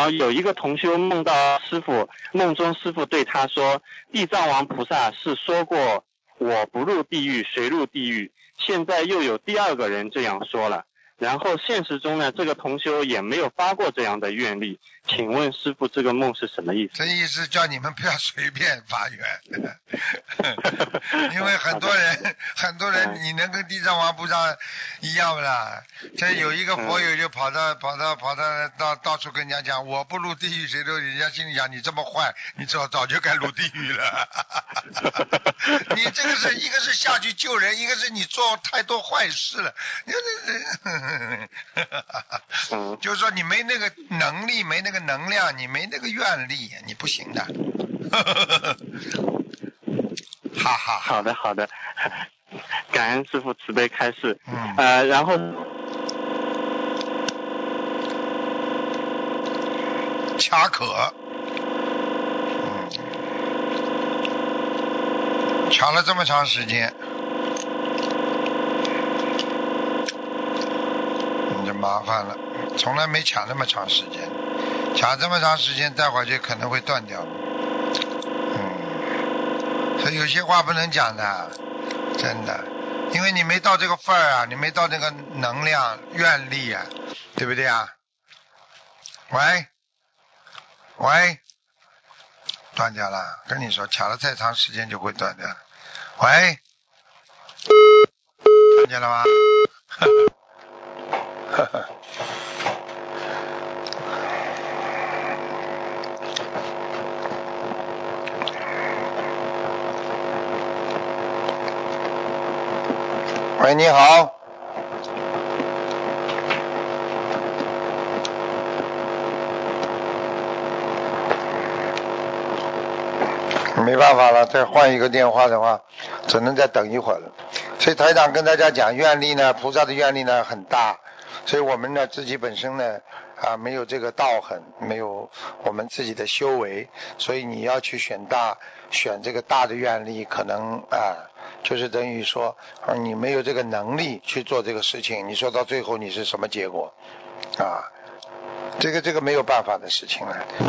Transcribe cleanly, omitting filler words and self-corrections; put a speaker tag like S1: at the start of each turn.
S1: 后有一个同修梦到师父，梦中师父对他说，地藏王菩萨是说过我不入地狱谁入地狱，现在又有第二个人这样说了。然后现实中呢，这个同修也没有发过这样的愿力，请问师父这个梦是什么意思？
S2: 这意思叫你们不要随便发愿，因为很多人你能跟地藏王菩萨一样不啦？这有一个佛友就跑到处跟人家讲，我不入地狱谁都，人家心里想你这么坏，你早就该入地狱了。你这个是一个是下去救人，一个是你做太多坏事了。就是说你没那个能力，没那个能量，你没那个愿力，你不行的。哈哈。
S1: 好的好的，感恩师父慈悲开示。然后
S2: 卡可，卡了这么长时间，你就麻烦了。从来没卡那么长时间，卡这么长时间，待会儿就可能会断掉。所以有些话不能讲的，真的，因为你没到这个份儿啊，你没到那个能量、愿力啊，对不对啊？喂，断掉了，跟你说，卡了太长时间就会断掉。喂，看见了吗？喂，你好。没办法了，再换一个电话的话，只能再等一会儿了。所以台长跟大家讲，愿力呢，菩萨的愿力呢很大，所以我们呢自己本身呢没有这个道行，没有我们自己的修为，所以你要去选这个大的愿力，可能就是等于说你没有这个能力去做这个事情，你说到最后你是什么结果啊？这个没有办法的事情了。